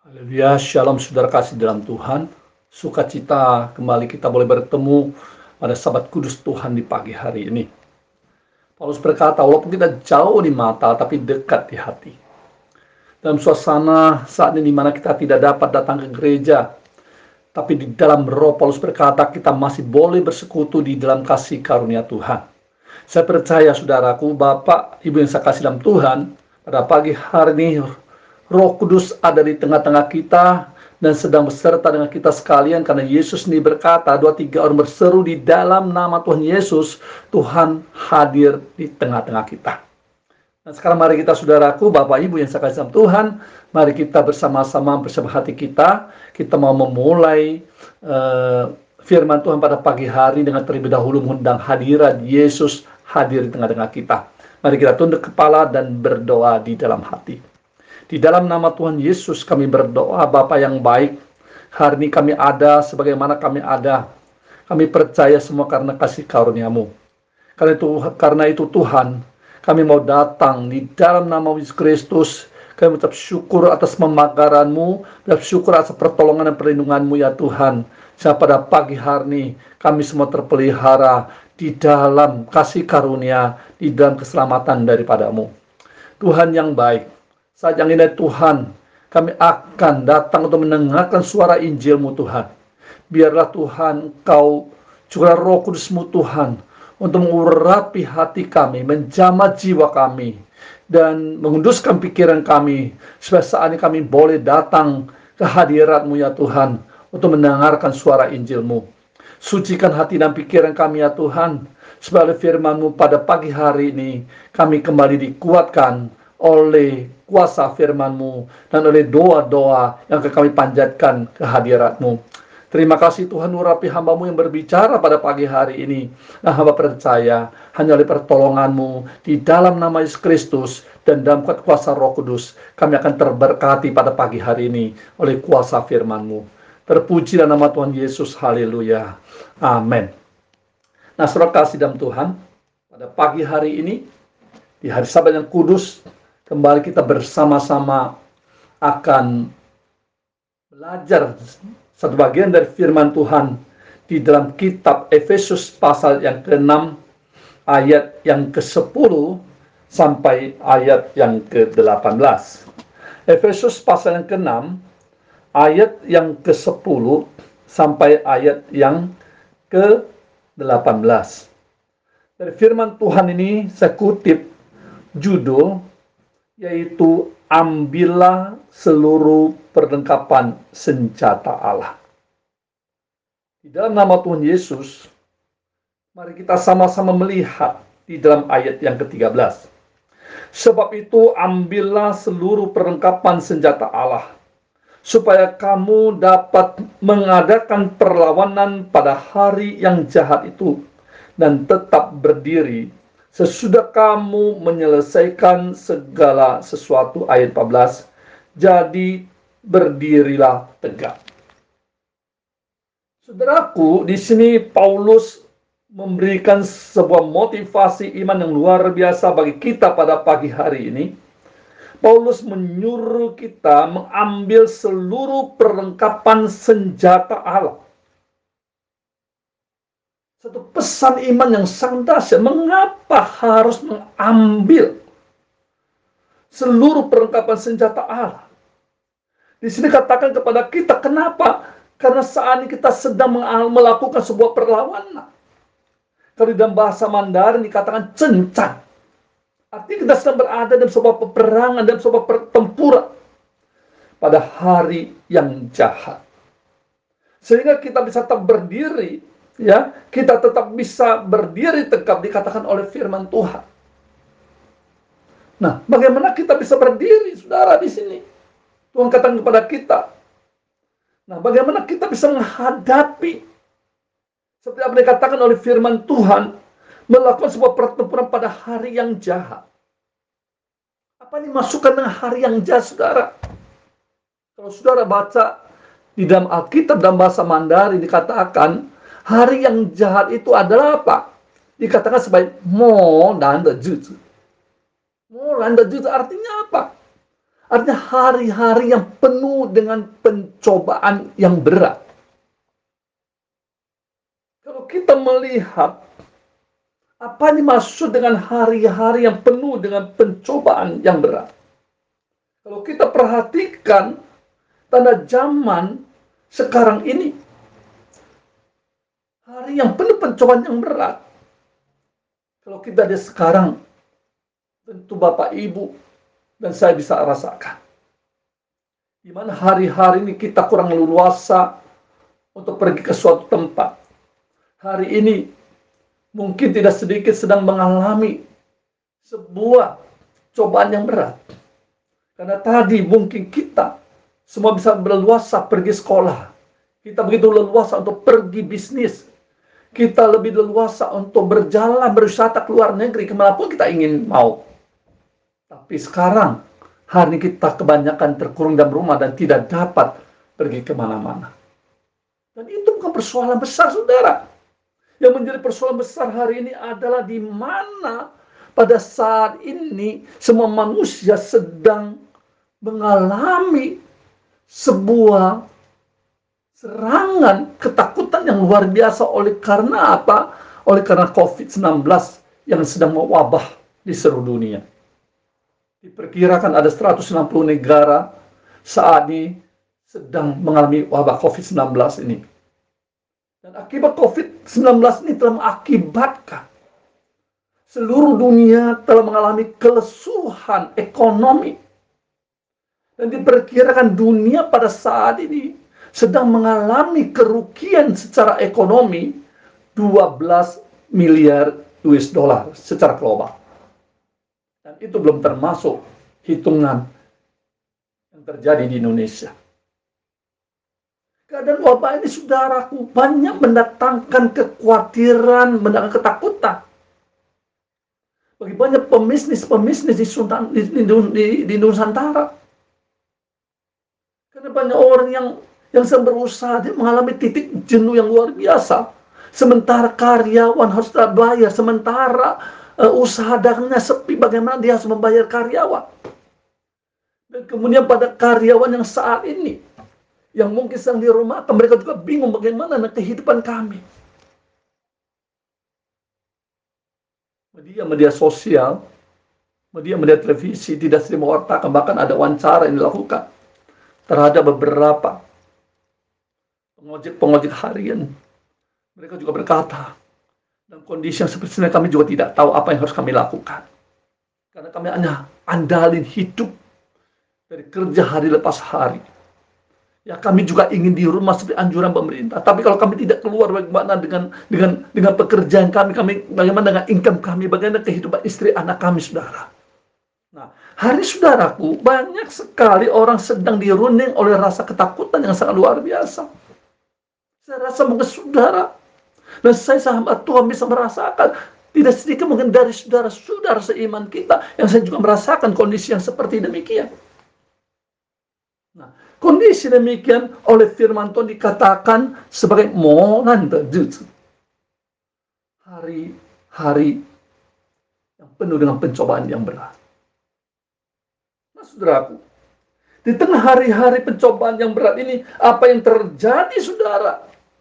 Haleluya, shalom saudara kasih dalam Tuhan. Sukacita kembali kita boleh bertemu pada Sabat Kudus Tuhan di pagi hari ini. Paulus berkata, walaupun kita jauh di mata, tapi dekat di hati. Dalam suasana saat ini di mana kita tidak dapat datang ke gereja, tapi di dalam roh Paulus berkata, kita masih boleh bersekutu di dalam kasih karunia Tuhan. Saya percaya saudaraku, Bapak, Ibu yang saya kasih dalam Tuhan, pada pagi hari ini Roh Kudus ada di tengah-tengah kita dan sedang beserta dengan kita sekalian, karena Yesus ini berkata, 2-3 orang berseru di dalam nama Tuhan Yesus, Tuhan hadir di tengah-tengah kita. Dan sekarang mari kita saudaraku, Bapak Ibu yang saya kasih dalam Tuhan, mari kita bersama-sama bersama hati kita mau memulai firman Tuhan pada pagi hari dengan terlebih dahulu mengundang hadirat Yesus hadir di tengah-tengah kita. Mari kita tunduk kepala dan berdoa di dalam hati. Di dalam nama Tuhan Yesus kami berdoa, Bapa yang baik. Hari ini kami ada sebagaimana kami ada. Kami percaya semua karena kasih karunia-Mu. Karena itu Tuhan, kami mau datang di dalam nama Yesus Kristus. Kami mengucap syukur atas pemagaran-Mu, dan syukur atas pertolongan dan perlindungan-Mu ya Tuhan. Pada pagi hari ini kami semua terpelihara di dalam kasih karunia, di dalam keselamatan daripada-Mu. Tuhan yang baik, saat yang ini Tuhan, kami akan datang untuk mendengarkan suara Injil-Mu Tuhan. Biarlah Tuhan Engkau juga Roh Kudus-Mu Tuhan untuk mengurapi hati kami, menjamah jiwa kami, dan mengunduskan pikiran kami, supaya saat ini kami boleh datang ke hadirat-Mu ya Tuhan, untuk mendengarkan suara Injil-Mu. Sucikan hati dan pikiran kami ya Tuhan, supaya firman-Mu pada pagi hari ini, kami kembali dikuatkan oleh kuasa firman-Mu, dan oleh doa-doa yang kami panjatkan ke hadirat-Mu. Terima kasih Tuhan, urapi hamba-Mu yang berbicara pada pagi hari ini. Nah, hamba percaya hanya oleh pertolongan-Mu di dalam nama Yesus Kristus dan dalam kuasa Roh Kudus, kami akan terberkati pada pagi hari ini oleh kuasa firman-Mu. Terpujilah nama Tuhan Yesus, haleluya, amin. Nah, saudara kasih dalam Tuhan, pada pagi hari ini, di hari Sabat yang kudus, kembali kita bersama-sama akan belajar satu bagian dari firman Tuhan di dalam kitab Efesus pasal yang ke-6 ayat yang ke-10 sampai ayat yang ke-18. Efesus pasal yang ke-6 ayat yang ke-10 sampai ayat yang ke-18. Dari firman Tuhan ini saya kutip judul, yaitu ambillah seluruh perlengkapan senjata Allah. Di dalam nama Tuhan Yesus, mari kita sama-sama melihat di dalam ayat yang ke-13. Sebab itu ambillah seluruh perlengkapan senjata Allah, supaya kamu dapat mengadakan perlawanan pada hari yang jahat itu, dan tetap berdiri sesudah kamu menyelesaikan segala sesuatu. Ayat 14, jadi berdirilah tegak. Saudaraku, di sini Paulus memberikan sebuah motivasi iman yang luar biasa bagi kita pada pagi hari ini. Paulus menyuruh kita mengambil seluruh perlengkapan senjata Allah. Satu pesan iman yang sangat dahsyat. Mengapa harus mengambil seluruh perlengkapan senjata Allah? Di sini katakan kepada kita, kenapa? Karena saat ini kita sedang melakukan sebuah perlawanan. Kalau di dalam bahasa Mandarin dikatakan cencang. Artinya kita sedang berada dalam sebuah peperangan, dalam sebuah pertempuran pada hari yang jahat. Sehingga kita bisa tetap berdiri, ya, kita tetap bisa berdiri tegap dikatakan oleh firman Tuhan. Nah, bagaimana kita bisa berdiri, saudara, di sini? Tuhan katakan kepada kita. Nah, bagaimana kita bisa menghadapi seperti apa dikatakan oleh firman Tuhan, melakukan sebuah pertempuran pada hari yang jahat. Apa yang dimasukkan dengan hari yang jahat, saudara? Kalau saudara baca di dalam Alkitab dalam bahasa Mandarin dikatakan hari yang jahat itu adalah apa? Dikatakan sebagai mo dan de juzi. Mo dan de juzi artinya apa? Artinya hari-hari yang penuh dengan pencobaan yang berat. Kalau kita melihat apa yang dimaksud dengan hari-hari yang penuh dengan pencobaan yang berat. Kalau kita perhatikan tanda zaman sekarang ini, hari yang penuh pencobaan yang berat. Kalau kita lihat sekarang, tentu Bapak, Ibu, dan saya bisa rasakan. Di mana hari-hari ini kita kurang leluasa untuk pergi ke suatu tempat. Hari ini mungkin tidak sedikit sedang mengalami sebuah cobaan yang berat. Karena tadi mungkin kita semua bisa berleluasa pergi sekolah. Kita begitu leluasa untuk pergi bisnis. Kita lebih leluasa untuk berjalan, berwisata ke luar negeri, kemanapun kita ingin mau. Tapi sekarang, hari ini kita kebanyakan terkurung dalam rumah dan tidak dapat pergi kemana-mana. Dan itu bukan persoalan besar, saudara. Yang menjadi persoalan besar hari ini adalah di mana pada saat ini semua manusia sedang mengalami sebuah serangan ketakutan yang luar biasa. Oleh karena apa? Oleh karena COVID-19 yang sedang mewabah di seluruh dunia. Diperkirakan ada 160 negara saat ini sedang mengalami wabah COVID-19 ini. Dan akibat COVID-19 ini telah mengakibatkan seluruh dunia telah mengalami kelesuhan ekonomi. Dan diperkirakan dunia pada saat ini sedang mengalami kerugian secara ekonomi 12 miliar US dollar secara global. Dan itu belum termasuk hitungan yang terjadi di Indonesia. Keadaan wabah ini, saudaraku, banyak mendatangkan kekhawatiran, mendatangkan ketakutan. Bagi banyak pembisnis di Nusantara. Karena banyak orang yang sedang berusaha, dia mengalami titik jenuh yang luar biasa. Sementara karyawan harus terbayar, sementara usaha dagangnya sepi, bagaimana dia harus membayar karyawan. Dan kemudian pada karyawan yang saat ini, yang mungkin sedang di rumah, mereka juga bingung bagaimana kehidupan kami. Media sosial, media televisi tidak sering mewartakan, bahkan ada wawancara yang dilakukan terhadap beberapa pengojek harian. Mereka juga berkata, dalam kondisi yang seperti ini kami juga tidak tahu apa yang harus kami lakukan. Karena kami hanya andalin hidup dari kerja hari lepas hari. Ya, kami juga ingin di rumah seperti anjuran pemerintah. Tapi kalau kami tidak keluar, bagaimana dengan pekerjaan kami, bagaimana dengan income kami, bagaimana kehidupan istri anak kami, saudara. Nah, hari saudaraku, banyak sekali orang sedang dirunding oleh rasa ketakutan yang sangat luar biasa. Saya rasa mungkin saudara, dan saya sahabat Tuhan bisa merasakan, tidak sedikit mungkin dari saudara-saudara seiman kita, yang saya juga merasakan kondisi yang seperti demikian. Nah, kondisi demikian oleh firman Tuhan dikatakan sebagai monan terjut. Hari-hari yang penuh dengan pencobaan yang berat. Nah, saudaraku, di tengah hari-hari pencobaan yang berat ini, apa yang terjadi, saudara?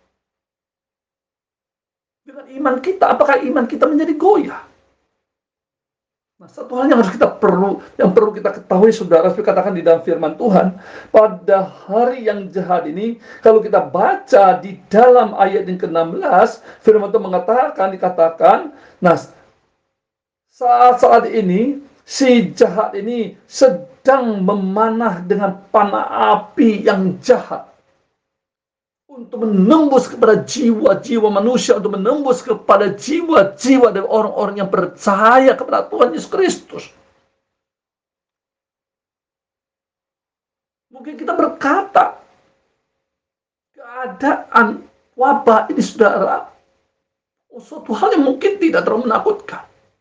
Dengan iman kita, apakah iman kita menjadi goyah? Nah, satu hal yang perlu kita ketahui, saudara, seperti katakan di dalam firman Tuhan, pada hari yang jahat ini, kalau kita baca di dalam ayat yang ke-16, firman Tuhan dikatakan, nah, saat ini, si jahat ini sedang memanah dengan panah api yang jahat, untuk menembus kepada jiwa-jiwa manusia, untuk menembus kepada jiwa-jiwa dari orang-orang yang percaya kepada Tuhan Yesus Kristus. Mungkin kita berkata, keadaan wabah ini, saudara, suatu hal yang mungkin tidak terlalu menakutkan.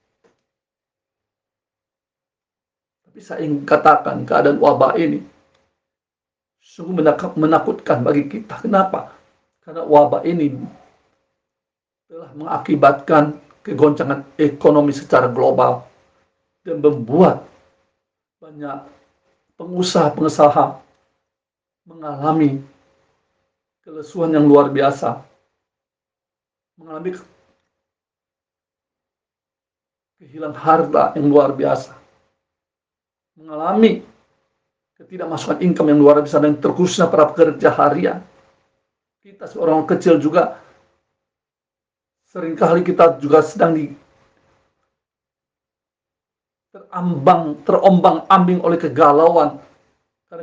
Tapi saya ingin katakan, keadaan wabah ini sungguh menakutkan bagi kita. Kenapa? Karena wabah ini telah mengakibatkan kegoncangan ekonomi secara global dan membuat banyak pengusaha-pengusaha mengalami kelesuan yang luar biasa, mengalami kehilangan harta yang luar biasa, mengalami ketidakmasukan income yang luar biasa, dan terkhususnya para pekerja harian. Kita seorang kecil juga, seringkali kita juga sedang terombang-ambing oleh kegalauan karena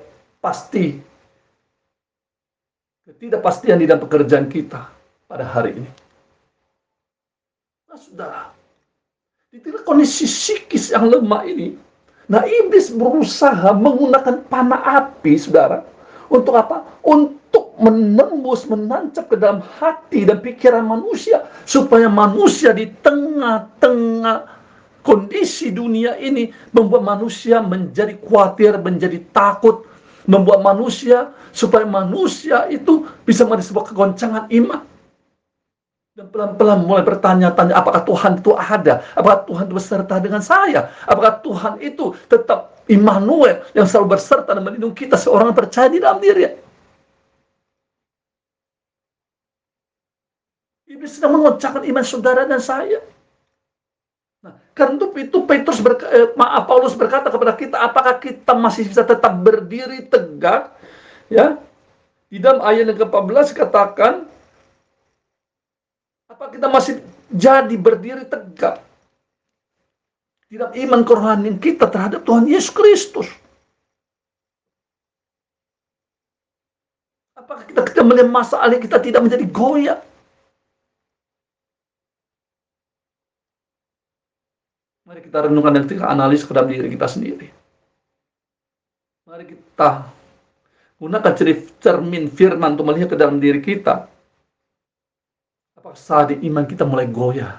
ketidakpastian di dalam pekerjaan kita pada hari ini. Nah, saudara, di tengah kondisi psikis yang lemah ini, nah iblis berusaha menggunakan panah api, saudara, untuk apa? Untuk menembus, menancap ke dalam hati dan pikiran manusia, supaya manusia di tengah-tengah kondisi dunia ini membuat manusia menjadi khawatir, menjadi takut, membuat manusia supaya manusia itu bisa menjadi sebuah kegoncangan iman. Dan pelan-pelan mulai bertanya-tanya, apakah Tuhan itu ada? Apakah Tuhan itu beserta dengan saya? Apakah Tuhan itu tetap Immanuel yang selalu berserta dan melindungi kita seorang yang percaya di dalam diri? Iblis sedang mengoncangkan iman saudara dan saya. Nah, karena itu Paulus berkata kepada kita, apakah kita masih bisa tetap berdiri tegak? Ya, di dalam ayat yang ke-14 katakan, apa kita masih jadi berdiri tegak di dalam iman kerohanian kita terhadap Tuhan Yesus Kristus? Apakah kita melihat masalah kita tidak menjadi goyah? Mari kita renungkan dan kita analis ke dalam diri kita sendiri. Mari kita gunakan cermin firman untuk melihat ke dalam diri kita. Apakah saat ini iman kita mulai goyah?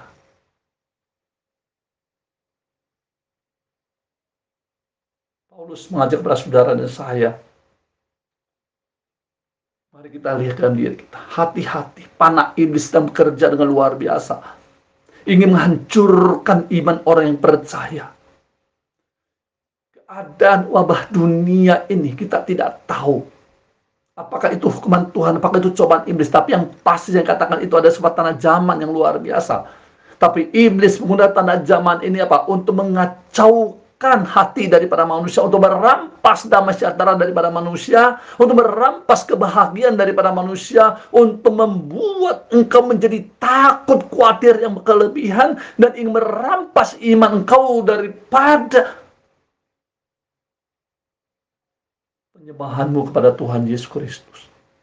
Paulus mengajak kepada saudara dan saya, mari kita lihat ke dalam diri kita. Hati-hati, panah iblis sedang bekerja dengan luar biasa, ingin menghancurkan iman orang yang percaya. Keadaan wabah dunia ini kita tidak tahu apakah itu hukuman Tuhan, apakah itu cobaan iblis. Tapi yang pasti saya katakan itu ada sebuah tanda zaman yang luar biasa. Tapi iblis menggunakan tanda zaman ini apa? Untuk mengacaukan hati daripada manusia, untuk merampas damai sejahtera daripada manusia, untuk merampas kebahagiaan daripada manusia, untuk membuat engkau menjadi takut, khawatir yang berlebihan, dan ingin merampas iman engkau daripada penyembahanmu kepada Tuhan Yesus Kristus.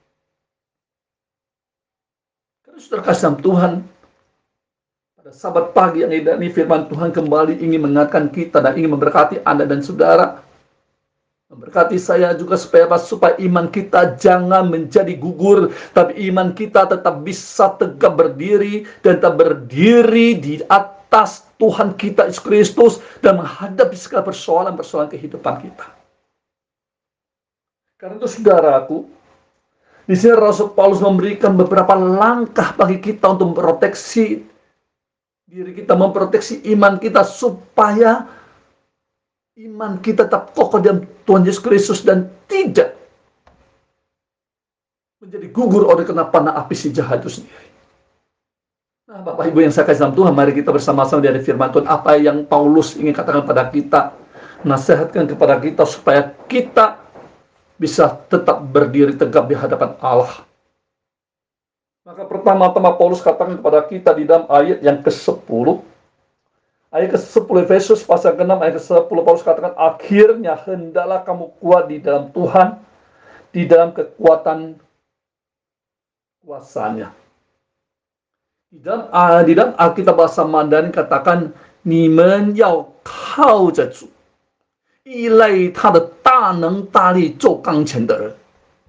Karena saudara kasih dalam Tuhan, pada Sabat pagi yang indah ini firman Tuhan kembali ingin mengingatkan kita dan ingin memberkati Anda dan saudara, memberkati saya juga supaya iman kita jangan menjadi gugur, tapi iman kita tetap bisa tegak berdiri dan tetap berdiri di atas Tuhan kita Yesus Kristus dan menghadapi segala persoalan-persoalan kehidupan kita. Karena itu saudaraku, di sini Rasul Paulus memberikan beberapa langkah bagi kita untuk memproteksi diri kita, memproteksi iman kita, supaya iman kita tetap kokoh dalam Tuhan Yesus Kristus dan tidak menjadi gugur oleh kena panah api si jahat itu sendiri. Nah, Bapak Ibu yang saya kasih dalam Tuhan, mari kita bersama-sama dari firman Tuhan, apa yang Paulus ingin katakan kepada kita, nasihatkan kepada kita supaya kita bisa tetap berdiri tegap di hadapan Allah. Maka pertama-tama Paulus katakan kepada kita di dalam ayat yang ke-10. Ayat ke-10 Efesus pasal ke-6 ayat ke-10 Paulus katakan, akhirnya hendaklah kamu kuat di dalam Tuhan, di dalam kekuatan kuasanya. Di dalam Alkitab bahasa Mandarin katakan, 你们要靠着主 依赖他的大能大力做刚强的人.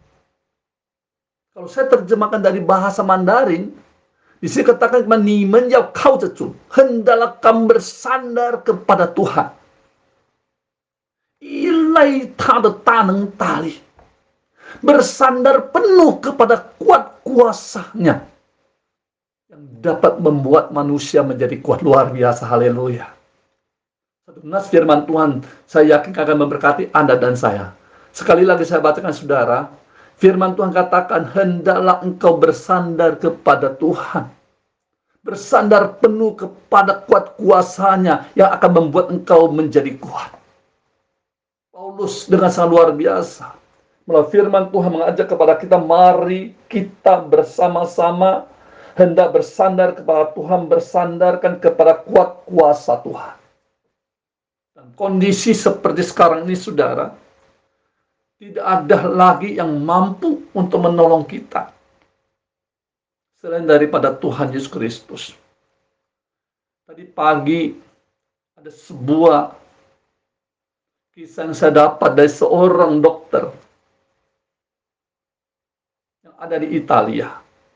Kalau saya terjemahkan dari bahasa Mandarin, di sini katakan, 你们要靠着主, hendaklah kamu bersandar kepada Tuhan. 依赖他的大能大力, bersandar penuh kepada kuat kuasanya yang dapat membuat manusia menjadi kuat luar biasa. Haleluya. Satu nas firman Tuhan, saya yakin akan memberkati Anda dan saya. Sekali lagi saya bacakan saudara, firman Tuhan katakan, hendaklah engkau bersandar kepada Tuhan. Bersandar penuh kepada kuat kuasanya yang akan membuat engkau menjadi kuat. Paulus dengan sangat luar biasa. Melalui firman Tuhan mengajak kepada kita, mari kita bersama-sama hendak bersandar kepada Tuhan, bersandarkan kepada kuat kuasa Tuhan. Dan kondisi seperti sekarang ini, saudara, tidak ada lagi yang mampu untuk menolong kita selain daripada Tuhan Yesus Kristus. Tadi pagi ada sebuah kisah yang saya dapat dari seorang dokter yang ada di Italia,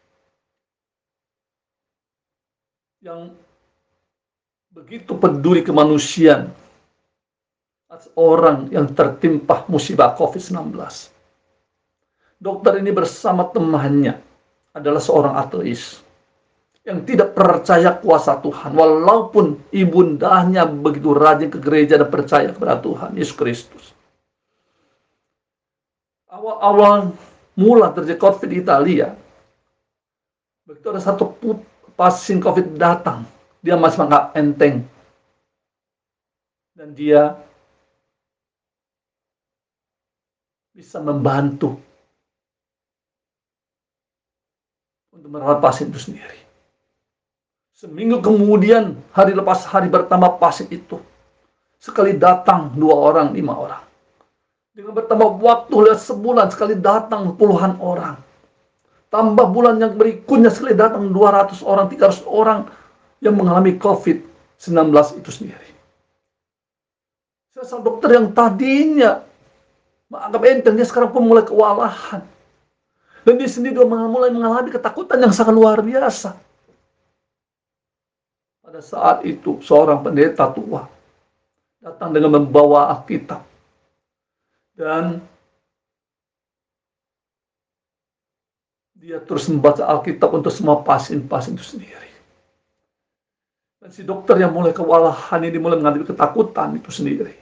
yang begitu peduli kemanusiaan atas orang yang tertimpa musibah COVID-19. Dokter ini bersama temannya adalah seorang ateis yang tidak percaya kuasa Tuhan, walaupun ibundanya begitu rajin ke gereja dan percaya kepada Tuhan Yesus Kristus. Awal-awal mula terjadi COVID di Italia, begitu ada satu pasien COVID datang, dia masih menganggap enteng, dan dia bisa membantu untuk merawat pasien itu sendiri. Seminggu kemudian, hari lepas hari bertambah pasien itu. Sekali datang 2 orang, 5 orang. Dengan bertambah waktu, lihat sebulan sekali datang puluhan orang. Tambah bulan yang berikutnya sekali datang 200 orang, 300 orang yang mengalami COVID-19 itu sendiri. Saya dokter yang tadinya menganggap enteng, dia sekarang pun mulai kewalahan. Dan dia sendiri juga mulai mengalami ketakutan yang sangat luar biasa. Pada saat itu, seorang pendeta tua datang dengan membawa Alkitab. Dan dia terus membaca Alkitab untuk semua pasien-pasien itu sendiri. Dan si dokter yang mulai kewalahan ini mulai mengalami ketakutan itu sendiri.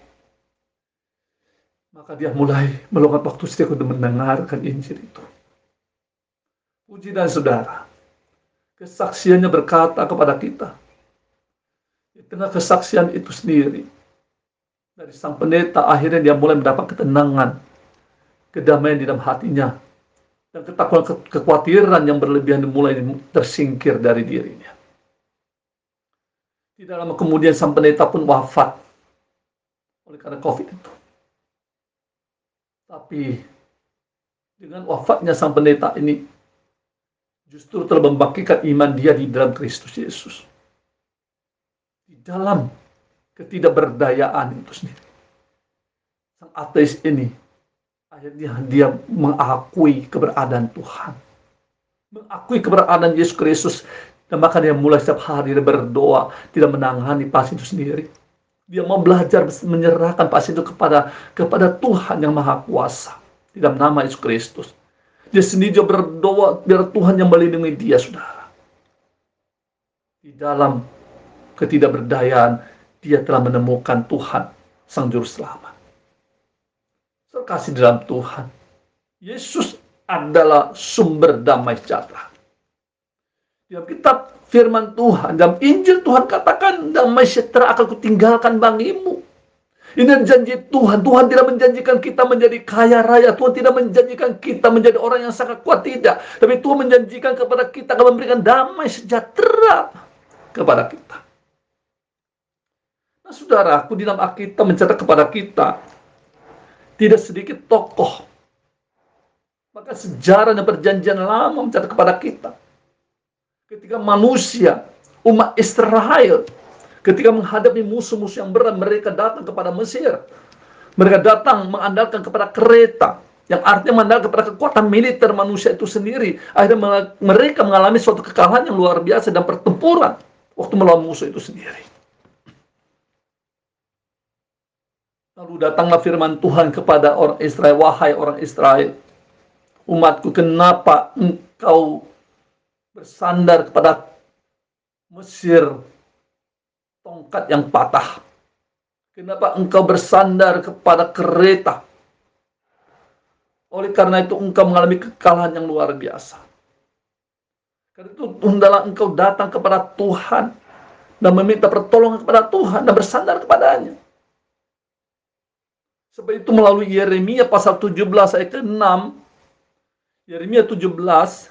Maka dia mulai meluangkan waktu setiap untuk mendengarkan Injil itu. Puji dan saudara, kesaksiannya berkata kepada kita, di tengah kesaksian itu sendiri, dari sang pendeta akhirnya dia mulai mendapat ketenangan, kedamaian di dalam hatinya, dan ketakutan, kekhawatiran yang berlebihan mulai tersingkir dari dirinya. Tidak lama kemudian sang pendeta pun wafat oleh karena COVID itu. Tapi dengan wafatnya sang pendeta ini, justru telah membangkitkan iman dia di dalam Kristus Yesus. Di dalam ketidakberdayaan itu sendiri. Sang ateis ini, akhirnya dia mengakui keberadaan Tuhan. Mengakui keberadaan Yesus Kristus. Dan maka dia mulai setiap hari berdoa, tidak menangani pasien itu sendiri. Dia mau belajar menyerahkan pasien itu kepada Tuhan yang Maha Kuasa. Di dalam nama Yesus Kristus. Dia sendiri berdoa biar Tuhan yang melindungi dia, saudara. Di dalam ketidakberdayaan, dia telah menemukan Tuhan, Sang Juru Selamat. Terkasih dalam Tuhan, Yesus adalah sumber damai sejahtera. Dalam kitab firman Tuhan, dalam Injil Tuhan katakan, damai sejahtera akan kutinggalkan bagimu. Ini janji Tuhan. Tuhan tidak menjanjikan kita menjadi kaya raya. Tuhan tidak menjanjikan kita menjadi orang yang sangat kuat. Tidak. Tapi Tuhan menjanjikan kepada kita akan memberikan damai sejahtera kepada kita. Nah, saudaraku, di dalam Alkitab mencatat kepada kita tidak sedikit tokoh. Maka sejarah dan perjanjian lama mencatat kepada kita. Ketika manusia, umat Israel, ketika menghadapi musuh-musuh yang berat, mereka datang kepada Mesir. Mereka datang mengandalkan kepada kereta, yang artinya mengandalkan kepada kekuatan militer manusia itu sendiri. Akhirnya mereka mengalami suatu kekalahan yang luar biasa dan pertempuran waktu melawan musuh itu sendiri. Lalu datanglah firman Tuhan kepada orang Israel, wahai orang Israel, umatku, kenapa engkau bersandar kepada Mesir, tongkat yang patah? Kenapa engkau bersandar kepada kereta? Oleh karena itu engkau mengalami kekalahan yang luar biasa. Karena itu hendaklah engkau datang kepada Tuhan dan meminta pertolongan kepada Tuhan dan bersandar kepadanya. Sebab itu melalui Yeremia pasal 17 ayat ke-6, Yeremia 17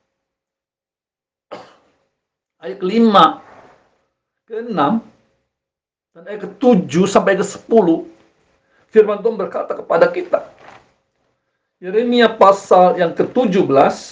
ayat ke-5, ke-6, dan ayat ke-7 sampai ke-10, firman Tuhan berkata kepada kita. Yeremia pasal yang ke-17,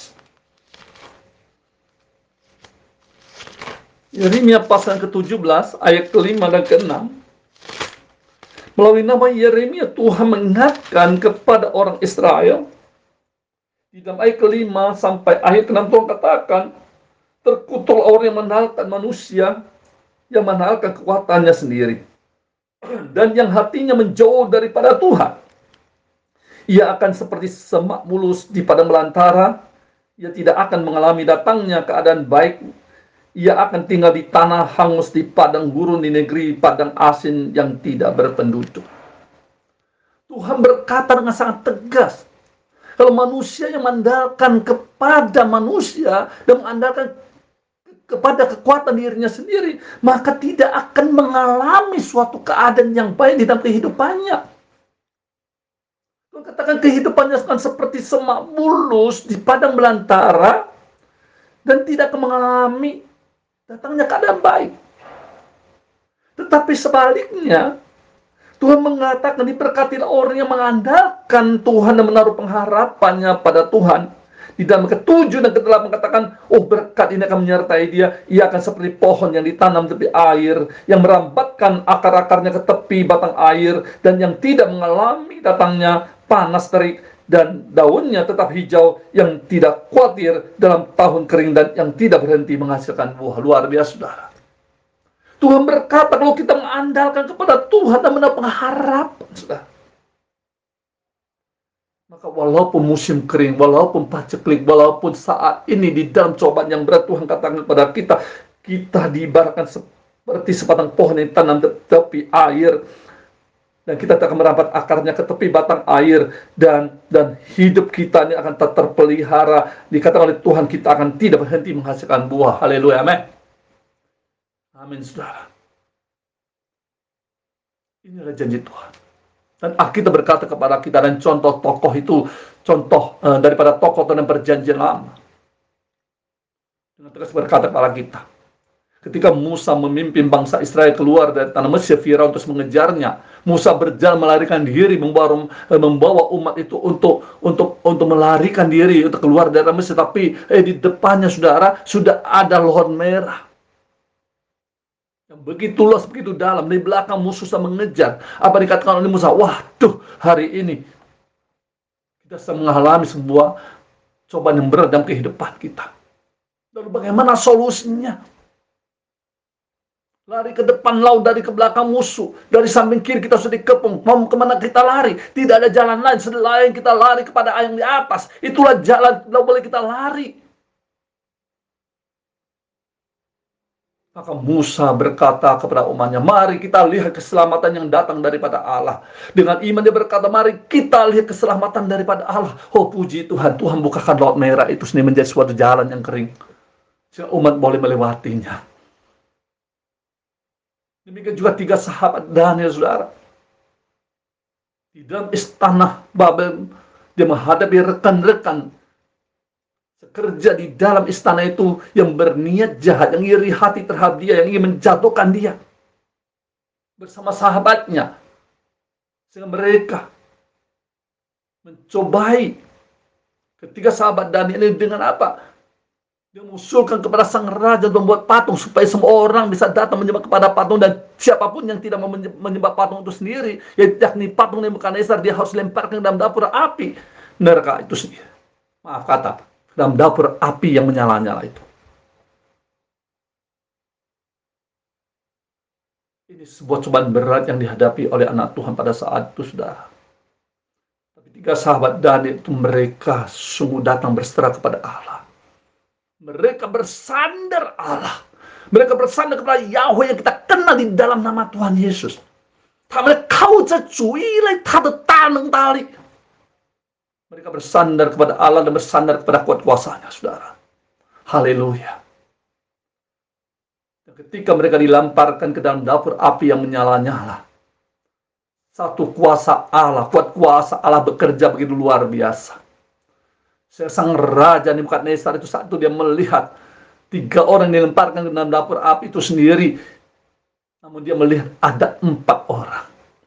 Yeremia pasal yang ke-17 ayat ke-5 dan ke-6. Melalui nama Yeremia Tuhan mengingatkan kepada orang Israel. Di dalam ayat ke-5 sampai ayat ke-6 Tuhan katakan, terkutuk orang yang mengandalkan manusia, yang mengandalkan kekuatannya sendiri, dan yang hatinya menjauh daripada Tuhan. Ia akan seperti semak mulus di padang belantara. Ia tidak akan mengalami datangnya keadaan baik. Ia akan tinggal di tanah hangus, di padang gurun, di negeri padang asin yang tidak berpenduduk. Tuhan berkata dengan sangat tegas, kalau manusia yang mengandalkan kepada manusia dan mengandalkan kepada kekuatan dirinya sendiri, maka tidak akan mengalami suatu keadaan yang baik di dalam kehidupannya. Tuhan katakan kehidupannya akan seperti semak mulus di padang belantara dan tidak akan mengalami datangnya keadaan baik. Tetapi sebaliknya, Tuhan mengatakan diberkatilah orang yang mengandalkan Tuhan dan menaruh pengharapannya pada Tuhan. Di dalam ke-7 dan ke-8 mengatakan, oh berkat ini akan menyertai dia. Ia akan seperti pohon yang ditanam di tepi air, yang merambatkan akar-akarnya ke tepi batang air, dan yang tidak mengalami datangnya panas terik, dan daunnya tetap hijau, yang tidak khawatir dalam tahun kering, dan yang tidak berhenti menghasilkan buah. Luar biasa, saudara. Tuhan berkata kalau kita mengandalkan kepada Tuhan dan menaruh pengharapan, saudara, maka walaupun musim kering, walaupun paceklik, walaupun saat ini di dalam cobaan yang berat, Tuhan katakan kepada kita, kita diibaratkan seperti sebatang pohon yang ditanam di tepi air, dan kita akan merambat akarnya ke tepi batang air, dan hidup kita ini akan tetap terpelihara. Dikatakan oleh Tuhan, kita akan tidak berhenti menghasilkan buah. Haleluya, amin. Amin, saudara. Inilah janji Tuhan. Dan Alkitab berkata kepada kita, dan contoh tokoh itu, contoh daripada tokoh dalam perjanjian lama. Dengan tegas berkata kepada kita, ketika Musa memimpin bangsa Israel keluar dari tanah Mesir, Firaun terus mengejarnya. Musa berjalan melarikan diri, membawa umat itu untuk melarikan diri, untuk keluar dari Mesir. Tapi di depannya, saudara, sudah ada lohon merah. Begitu luas, begitu dalam. Di belakang musuh sedang mengejar. Apa dikatakan oleh Musa? Waduh, hari ini kita sedang mengalami sebuah cobaan yang berat dalam kehidupan kita. Lalu bagaimana solusinya? Lari ke depan laut, dari ke belakang musuh. Dari samping kiri kita sudah dikepung. Mau kemana kita lari? Tidak ada jalan lain selain kita lari kepada yang di atas. Itulah jalan yang boleh kita lari. Maka Musa berkata kepada umatnya, mari kita lihat keselamatan yang datang daripada Allah. Dengan iman dia berkata, mari kita lihat keselamatan daripada Allah. Oh puji Tuhan, Tuhan bukakan laut merah itu sendiri menjadi suatu jalan yang kering, sehingga umat boleh melewatinya. Demikian juga 3 sahabat Daniel, saudara. Di dalam istana Babel, dia menghadapi rekan-rekan kerja di dalam istana itu yang berniat jahat, yang iri hati terhadap dia, yang ingin menjatuhkan dia bersama sahabatnya, sehingga mereka mencobai ketiga sahabat Daniel ini dengan apa? Dia mengusulkan kepada sang raja untuk membuat patung supaya semua orang bisa datang menyembah kepada patung, dan siapapun yang tidak mau menyembah patung itu sendiri, yakni patung Nebukadnezar, dia harus lemparkan ke dalam dapur api neraka itu sendiri. Maaf kata, dalam dapur api yang menyala-nyala itu. Ini sebuah cobaan berat yang dihadapi oleh anak Tuhan pada saat itu, saudara. Tapi 3 sahabat Daniel itu, mereka sungguh datang berserah kepada Allah. Mereka bersandar Allah. Mereka bersandar kepada Yahweh yang kita kenal di dalam nama Tuhan Yesus. 他们靠着主依赖他的大能大力。Mereka bersandar kepada Allah dan bersandar kepada kuat kuasanya, saudara. Haleluya. Dan ketika mereka dilamparkan ke dalam dapur api yang menyala-nyala, satu kuasa Allah, kuat kuasa Allah bekerja begitu luar biasa. Sang Raja Nebukadnezar itu saat itu dia melihat 3 orang dilemparkan ke dalam dapur api itu sendiri. Namun dia melihat ada 4 orang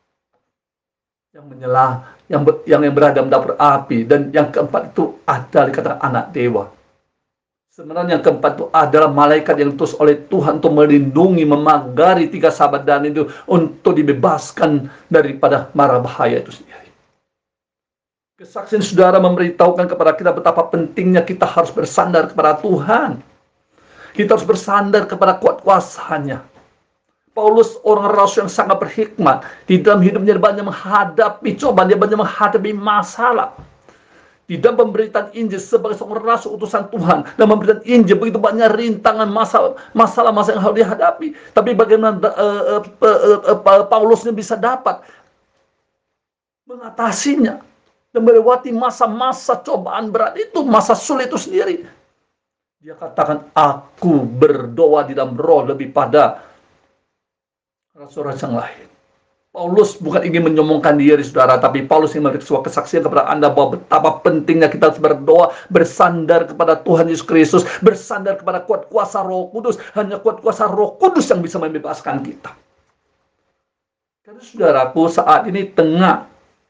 yang berada dalam dapur api, dan yang keempat itu adalah dikatakan anak dewa. Sebenarnya yang keempat itu adalah malaikat yang diutus oleh Tuhan untuk melindungi, memagari 3 sahabat Dan itu untuk dibebaskan daripada mara bahaya itu sendiri. Kesaksian saudara memberitahukan kepada kita betapa pentingnya kita harus bersandar kepada Tuhan. Kita harus bersandar kepada kuat kuasanya. Paulus orang rasul yang sangat berhikmat. Di dalam hidupnya dia banyak menghadapi cobaan, dia banyak menghadapi masalah. Di dalam pemberitaan Injil sebagai seorang rasul utusan Tuhan, dan memberitaan Injil begitu banyak rintangan, masalah yang harus dihadapi. Tapi bagaimana Paulusnya bisa dapat mengatasinya dan melewati masa-masa cobaan berat itu, masa sulit itu sendiri. Dia katakan, aku berdoa di dalam roh lebih pada rasul-rasul yang lain. Paulus bukan ingin menyombongkan diri, saudara, tapi Paulus ingin memberi sebuah kesaksian kepada Anda bahwa betapa pentingnya kita harus berdoa, bersandar kepada Tuhan Yesus Kristus, bersandar kepada kuat kuasa Roh Kudus. Hanya kuat kuasa Roh Kudus yang bisa membebaskan kita. Karena saudaraku, saat ini tengah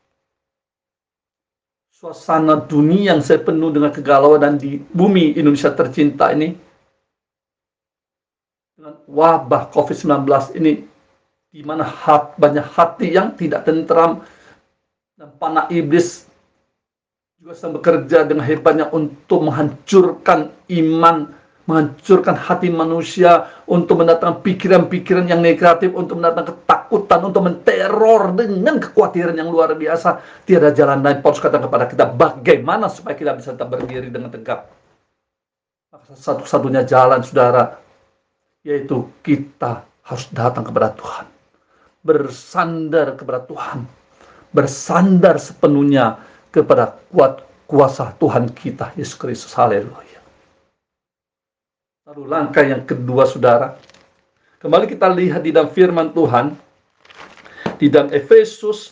suasana dunia yang penuh dengan kegalauan, dan di bumi Indonesia tercinta ini, dengan wabah COVID-19 ini, di mana banyak hati yang tidak tentram, dan panah iblis juga sedang bekerja dengan hebatnya untuk menghancurkan iman, menghancurkan hati manusia, untuk mendatangkan pikiran-pikiran yang negatif, untuk mendatangkan ketakutan, untuk menteror dengan kekhawatiran yang luar biasa. Tiada jalan lain, Paulus katakan kepada kita, bagaimana supaya kita bisa tetap berdiri dengan tegap. Satu-satunya jalan, saudara, yaitu kita harus datang kepada Tuhan, bersandar kepada Tuhan, bersandar sepenuhnya kepada kuat kuasa Tuhan kita Yesus Kristus. Haleluya. Lalu langkah yang kedua, saudara, kembali kita lihat di dalam firman Tuhan di dalam Efesus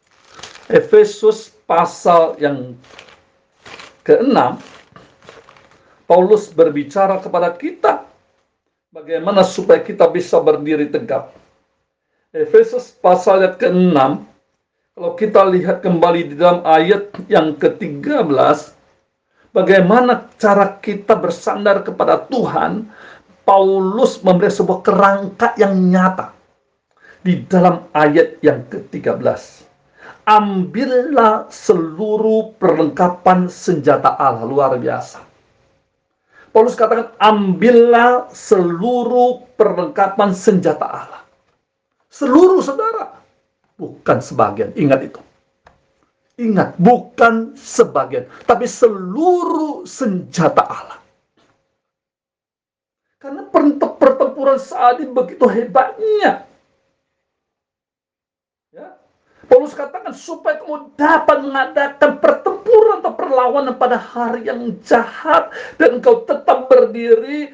pasal yang ke-6. Paulus berbicara kepada kita bagaimana supaya kita bisa berdiri tegap. Efesus pasal yang ke-6, kalau kita lihat kembali di dalam ayat yang ke-13, bagaimana cara kita bersandar kepada Tuhan. Paulus memberi sebuah kerangka yang nyata di dalam ayat yang ke-13. Ambillah seluruh perlengkapan senjata Allah. Luar biasa. Paulus katakan, ambillah seluruh perlengkapan senjata Allah. Seluruh, saudara, bukan sebagian. Ingat itu. Ingat, bukan sebagian, tapi seluruh senjata Allah. Karena pertempuran saat ini begitu hebatnya. Ya. Paulus katakan, supaya kamu dapat mengadakan pertempuran atau perlawanan pada hari yang jahat, dan engkau tetap berdiri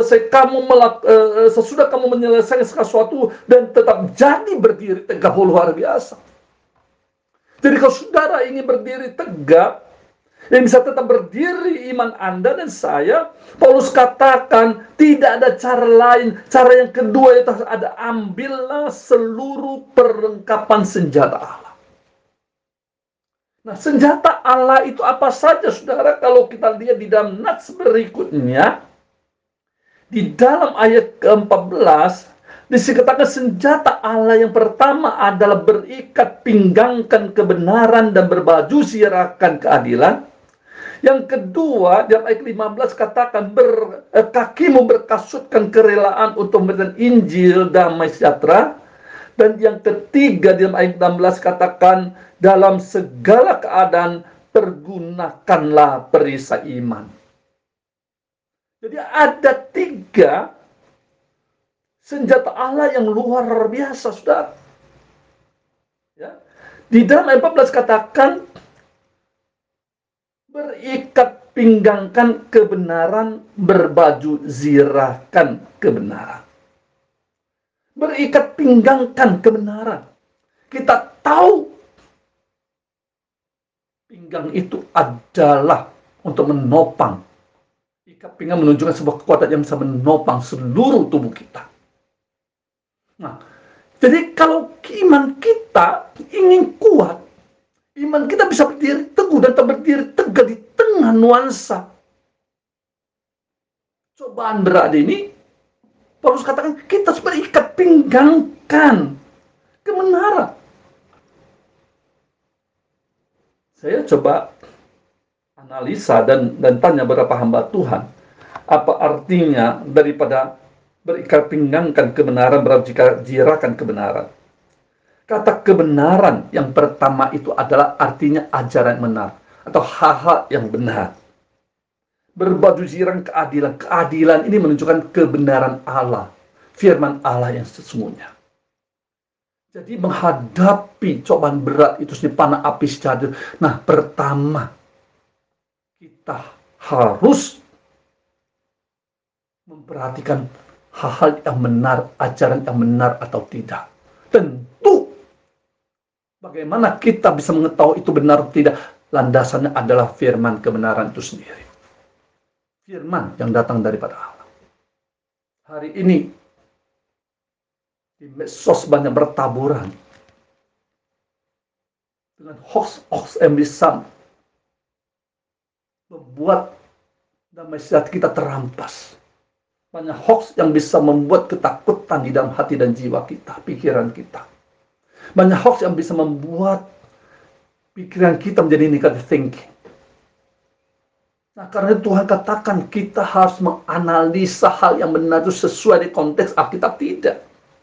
sesudah kamu menyelesaikan sesuatu, dan tetap jadi berdiri tegak. Luar biasa. Jadi kalau saudara ingin berdiri tegak, yang bisa tetap berdiri iman Anda dan saya, Paulus katakan tidak ada cara lain. Cara yang kedua itu ada, ambillah seluruh perlengkapan senjata Allah. Nah, senjata Allah itu apa saja, saudara? Kalau kita lihat di dalam nats berikutnya, di dalam ayat ke-14, dikatakan senjata Allah yang pertama adalah berikat pinggangkan kebenaran dan berbaju sirahkan keadilan. Yang kedua, dalam ayat 15 katakan kakimu berkasutkan kerelaan untuk memberikan Injil damai sejahtera. Dan yang ketiga, dalam ayat 16 katakan dalam segala keadaan pergunakanlah perisai iman. Jadi ada 3 senjata Allah yang luar biasa, saudara. Ya. Di dalam ayat 14 katakan, berikat pinggangkan kebenaran, berbaju zirahkan kebenaran. Berikat pinggangkan kebenaran. Kita tahu pinggang itu adalah untuk menopang. Ikat pinggang menunjukkan sebuah kekuatan yang bisa menopang seluruh tubuh kita. Nah, jadi kalau iman kita ingin kuat, iman kita bisa berdiri teguh dan berdiri tegak di tengah nuansa cobaan berat ini. Paulus katakan kita harus berikat pinggangkan kebenaran. Saya coba analisa dan tanya beberapa hamba Tuhan, apa artinya daripada berikat pinggangkan kebenaran, berbaju zirahkan kebenaran. Kata kebenaran yang pertama itu adalah artinya ajaran benar atau hal-hal yang benar. Berbaju zirah keadilan. Keadilan ini menunjukkan kebenaran Allah, firman Allah yang sesungguhnya. Jadi menghadapi cobaan berat itu seperti panah api sejajar. Nah, pertama kita harus memperhatikan hal-hal yang benar, ajaran yang benar atau tidak. Tentu bagaimana kita bisa mengetahui itu benar atau tidak? Landasannya adalah firman kebenaran itu sendiri. Firman yang datang daripada Allah. Hari ini di medsos banyak bertaburan dengan hoax yang bisa membuat damai sejahtera kita terampas. Banyak hoax yang bisa membuat ketakutan di dalam hati dan jiwa kita, pikiran kita. Banyak hoax yang bisa membuat pikiran kita menjadi negative thinking. Nah, karena Tuhan katakan kita harus menganalisa hal yang benar itu sesuai di konteks Alkitab tidak.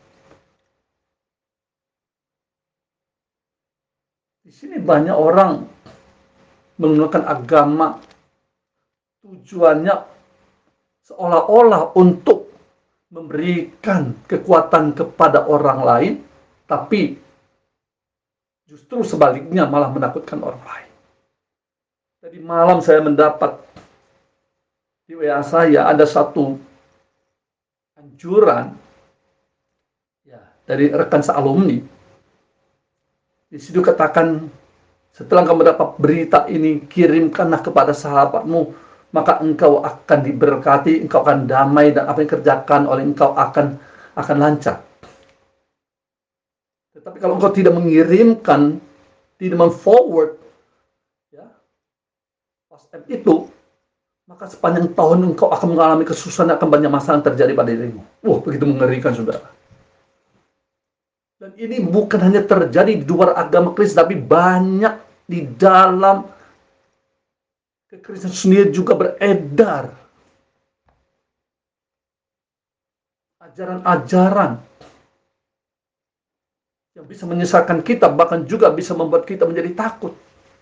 Di sini banyak orang menggunakan agama tujuannya seolah-olah untuk memberikan kekuatan kepada orang lain, tapi justru sebaliknya malah menakutkan orang lain. Tadi malam saya mendapat di WA saya ada satu anjuran ya, dari rekan sealumni. Di situ katakan, setelah kamu mendapat berita ini, kirimkanlah kepada sahabatmu, maka engkau akan diberkati, engkau akan damai, dan apa yang kerjakan oleh engkau akan lancar. Tetapi kalau engkau tidak mengirimkan, tidak men-forward ya, WhatsApp itu, maka sepanjang tahun engkau akan mengalami kesusahan, akan banyak masalah yang terjadi pada dirimu. Begitu mengerikan, saudara. Dan ini bukan hanya terjadi di luar agama Kristen, tapi banyak di dalam kekristenan sendiri juga beredar ajaran-ajaran yang bisa menyesatkan kita, bahkan juga bisa membuat kita menjadi takut.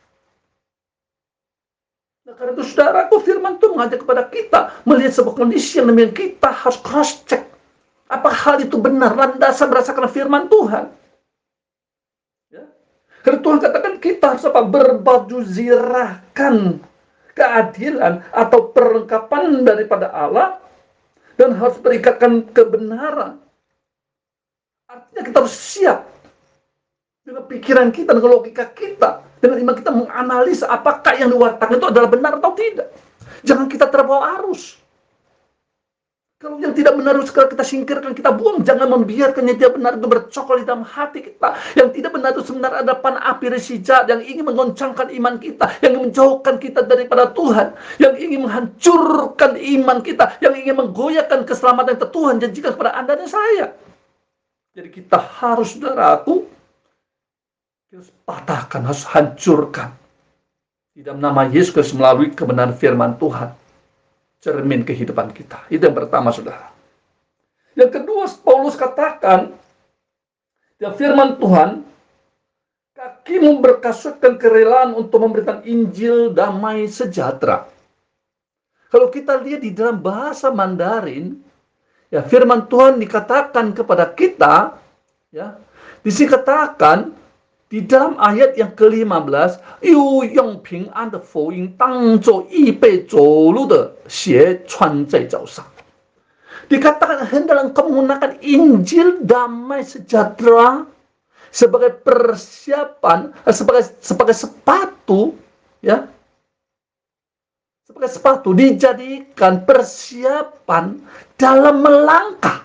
Nah, karena itu saudaraku, firman Tuhan mengajak kepada kita melihat sebuah kondisi yang demikian, kita harus cross check. Apa hal itu benar? Landasan berdasarkan firman Tuhan. Ya. Karena Tuhan katakan kita harus apa? Berbaju zirahkan keadilan atau perlengkapan daripada Allah, dan harus berikatkan kebenaran. Artinya kita harus siap dengan pikiran kita, dengan logika kita, dengan iman kita menganalisa apakah yang diwartakan itu adalah benar atau tidak. Jangan kita terbawa arus. Kalau yang tidak benar sekarang kita singkirkan, kita buang. Jangan membiarkan yang tidak benar itu bercokol di dalam hati kita. Yang tidak benar itu sebenarnya ada panah api resi jahat yang ingin mengoncangkan iman kita, yang ingin menjauhkan kita daripada Tuhan, yang ingin menghancurkan iman kita, yang ingin menggoyahkan keselamatan yang Tuhan janjikan kepada Anda dan saya. Jadi kita harus, saudaraku, harus patahkan, harus hancurkan di dalam nama Yesus melalui kebenaran firman Tuhan, cermin kehidupan kita. Itu yang pertama, saudara. Yang kedua, Paulus katakan dalam firman Tuhan, kakimu berkasutkan kerelaan untuk memberikan Injil damai sejahtera. Kalau kita lihat di dalam bahasa Mandarin, ya, firman Tuhan dikatakan kepada kita, ya, di sini katakan Di dalam ayat yang ke-15, 又用平安的福音当作预备走路的鞋穿在脚上. Dikatakan hendaklah engkau menggunakan Injil damai sejahtera sebagai persiapan, sebagai sepatu, ya, sebagai sepatu, dijadikan persiapan dalam melangkah.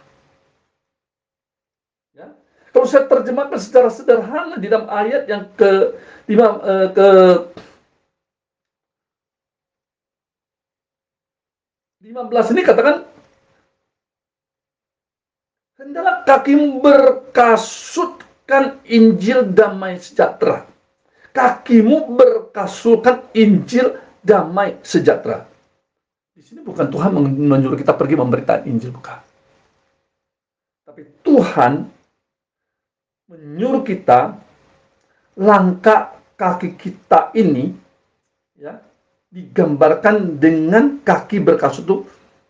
Ya. Kalau saya terjemahkan secara sederhana di dalam ayat yang ke 15 ini katakan, hendaklah kakimu berkasutkan Injil damai sejahtera. Kakimu berkasutkan Injil damai sejahtera. Di sini bukan Tuhan menyuruh kita pergi memberitakan Injil, bukan. Tapi Tuhan menyuruh kita langkah kaki kita ini, ya, digambarkan dengan kaki berkasut itu.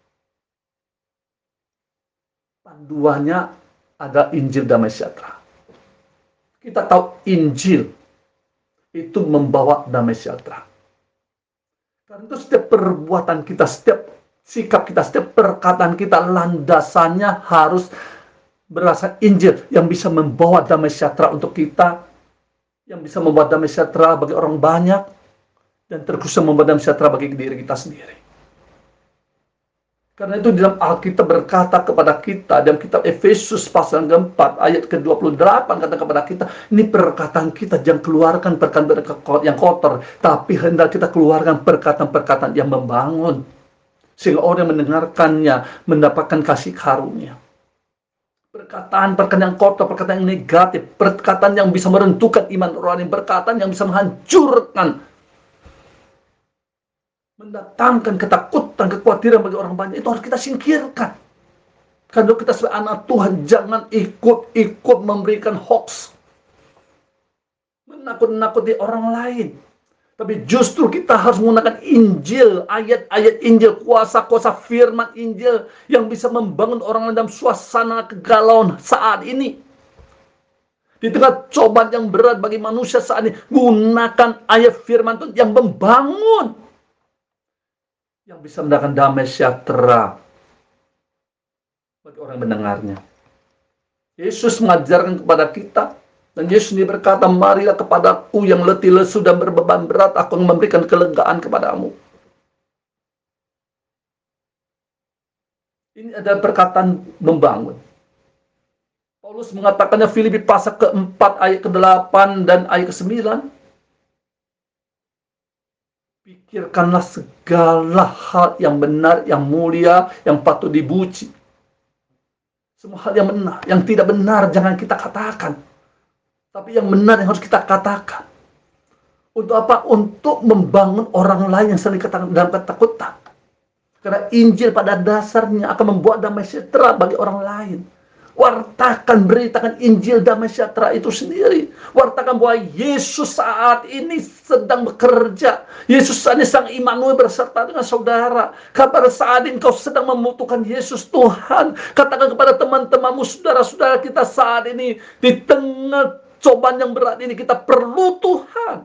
Panduannya ada Injil damai sejahtera. Kita tahu Injil itu membawa damai sejahtera. Karena itu setiap perbuatan kita, setiap sikap kita, setiap perkataan kita, landasannya harus berasal Injil yang bisa membawa damai sejahtera untuk kita, yang bisa membawa damai sejahtera bagi orang banyak, dan terkhusus membawa damai sejahtera bagi diri kita sendiri. Karena itu di dalam Alkitab berkata kepada kita, dalam kitab Efesus pasal 4 ayat ke-28 kata kepada kita, ini perkataan kita, jangan keluarkan perkataan yang kotor, tapi hendak kita keluarkan perkataan-perkataan yang membangun, sehingga orang yang mendengarkannya mendapatkan kasih karunia. Perkataan-perkataan yang kotor, perkataan yang negatif, perkataan yang bisa meruntuhkan iman orang, perkataan yang bisa menghancurkan, mendatangkan ketakutan, kekhawatiran bagi orang banyak, itu harus kita singkirkan. Kalau kita sebagai anak Tuhan, jangan ikut-ikut memberikan hoax, menakut-nakuti orang lain. Tapi justru kita harus menggunakan Injil, ayat-ayat Injil, kuasa-kuasa firman Injil yang bisa membangun orang lain dalam suasana kegalauan saat ini. Di tengah cobaan yang berat bagi manusia saat ini, gunakan ayat firman Tuhan yang membangun, yang bisa mendatangkan damai sejahtera bagi orang yang mendengarnya. Yesus mengajarkan kepada kita, dan Yesus ini berkata, marilah kepadaku yang letih lesu dan berbeban berat, aku akan memberikan kelegaan kepadamu. Ini adalah perkataan membangun. Paulus mengatakannya Filipi pasal ke-4 ayat ke-8 dan ayat ke-9. Pikirkanlah segala hal yang benar, yang mulia, yang patut dipuji. Semua hal yang benar, yang tidak benar jangan kita katakan. Tapi yang benar yang harus kita katakan. Untuk apa? Untuk membangun orang lain yang sering katakan dalam ketakutan. Karena Injil pada dasarnya akan membuat damai sejahtera bagi orang lain. Wartakan, beritakan Injil damai sejahtera itu sendiri. Wartakan bahwa Yesus saat ini sedang bekerja. Yesus saat ini sang Immanuel berserta dengan saudara. Kabar saat ini kau sedang membutuhkan Yesus Tuhan. Katakan kepada teman-temanmu, saudara-saudara kita saat ini, di tengah cobaan yang berat ini, kita perlu Tuhan.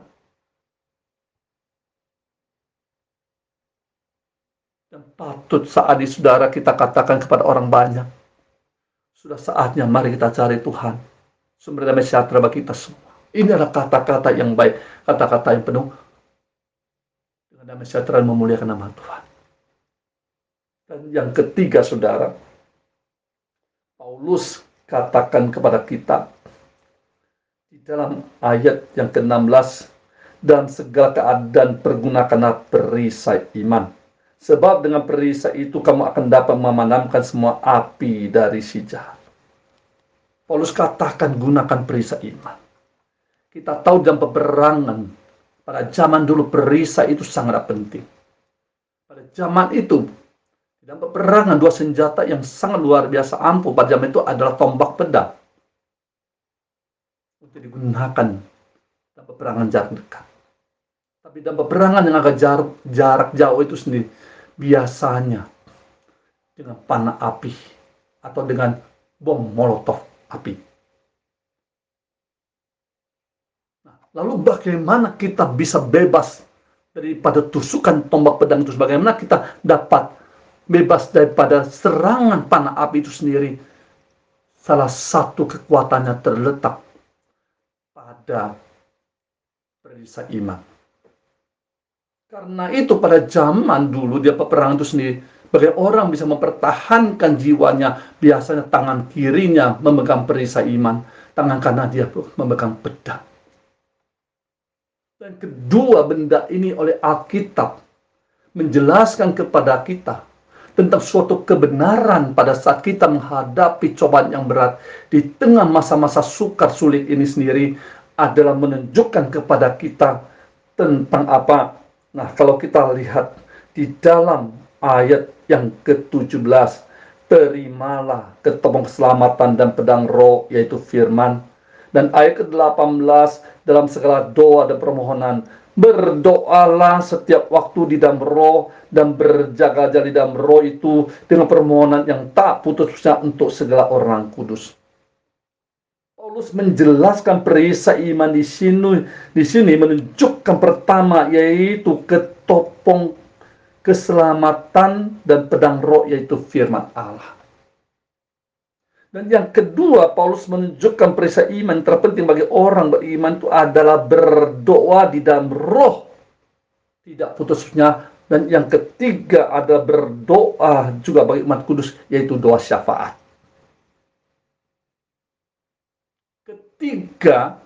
Dan patut saat ini saudara kita katakan kepada orang banyak, sudah saatnya mari kita cari Tuhan, sumber damai sejahtera bagi kita semua. Ini adalah kata-kata yang baik, kata-kata yang penuh dengan damai sejahtera dan memuliakan nama Tuhan. Dan yang ketiga saudara, Paulus katakan kepada kita di dalam ayat yang ke-16, dan segala keadaan pergunakanlah perisai iman. Sebab dengan perisai itu kamu akan dapat memadamkan semua api dari si jahat. Paulus katakan gunakan perisai iman. Kita tahu dalam peperangan, pada zaman dulu perisai itu sangat penting. Pada zaman itu, dalam peperangan dua senjata yang sangat luar biasa ampuh pada zaman itu adalah tombak pedang. Untuk digunakan dalam peperangan jarak dekat. Tapi dalam peperangan yang agak jarak jauh itu sendiri, biasanya dengan panah api atau dengan bom molotov api. Lalu bagaimana kita bisa bebas daripada tusukan tombak pedang itu? Bagaimana kita dapat bebas daripada serangan panah api itu sendiri? Salah satu kekuatannya terletak pada perisai iman. Karena itu pada zaman dulu dia peperangan itu sendiri, bagaimana orang bisa mempertahankan jiwanya, biasanya tangan kirinya memegang perisai iman, tangan kanan dia memegang pedang. Dan kedua benda ini oleh Alkitab menjelaskan kepada kita tentang suatu kebenaran pada saat kita menghadapi cobaan yang berat di tengah masa-masa sukar sulit ini sendiri, adalah menunjukkan kepada kita tentang apa? Nah, kalau kita lihat di dalam ayat yang ke-17, terimalah ketopong keselamatan dan pedang roh, yaitu firman. Dan ayat ke-18, dalam segala doa dan permohonan, berdoalah setiap waktu di dalam roh, dan berjaga-jaga di dalam roh itu dengan permohonan yang tak putusnya untuk segala orang kudus. Paulus menjelaskan perisai iman di sini menunjukkan pertama, yaitu ketopong keselamatan dan pedang roh, yaitu firman Allah. Dan yang kedua, Paulus menunjukkan perisai iman terpenting bagi orang beriman itu adalah berdoa di dalam roh, tidak putusnya. Dan yang ketiga adalah berdoa juga bagi umat kudus, yaitu doa syafaat. Ketiga,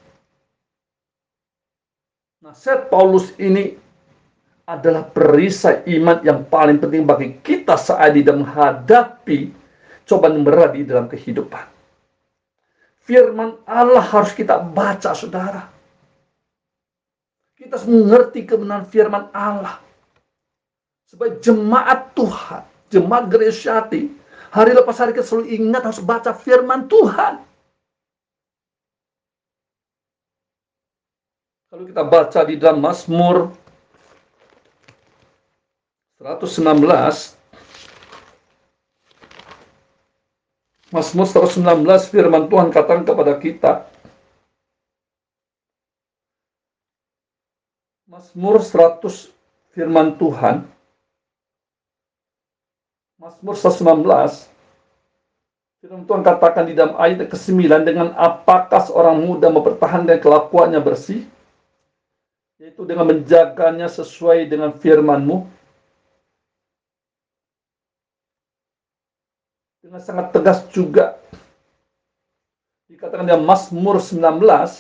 nasihat Paulus ini adalah perisai iman yang paling penting bagi kita saat di dalam menghadapi cobaan berat di dalam kehidupan. Firman Allah harus kita baca, saudara. Kita harus mengerti kebenaran firman Allah. Sebagai jemaat Tuhan, jemaat Gereja Syati, hari lepas hari kita selalu ingat harus baca firman Tuhan. Kalau kita baca di dalam Mazmur 119, Mazmur 119, firman Tuhan katakan kepada kita, Mazmur 100, firman Tuhan, Mazmur 119, firman Tuhan katakan di dalam ayat ke-9, dengan apakah seorang muda mempertahankan kelakuannya bersih, yaitu dengan menjaganya sesuai dengan firman-Mu. Dengan sangat tegas juga dikatakan dalam Mazmur 19.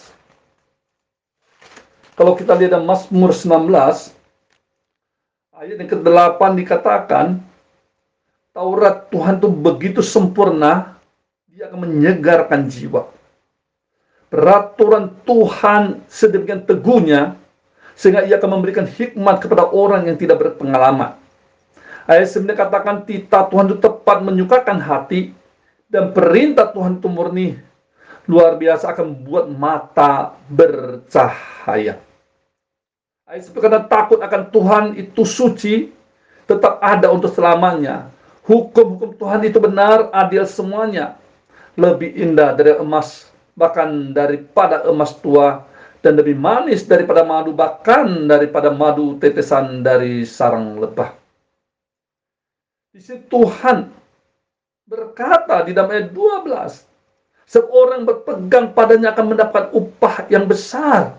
Kalau kita lihat dalam Mazmur 19, ayat yang ke-8 dikatakan, Taurat Tuhan itu begitu sempurna, dia akan menyegarkan jiwa. Peraturan Tuhan sedemikian teguhnya, sehingga ia akan memberikan hikmat kepada orang yang tidak berpengalaman. Ayat 9 katakan, titah Tuhan itu tepat menyukakan hati, dan perintah Tuhan itu murni, luar biasa akan membuat mata bercahaya. Ayat 10 kata, takut akan Tuhan itu suci, tetap ada untuk selamanya. Hukum-hukum Tuhan itu benar, adil semuanya. Lebih indah dari emas, bahkan daripada emas tua, dan lebih manis daripada madu, bahkan daripada madu tetesan dari sarang lebah. Di sini Tuhan berkata di dalam ayat 12, seorang berpegang padanya akan mendapat upah yang besar.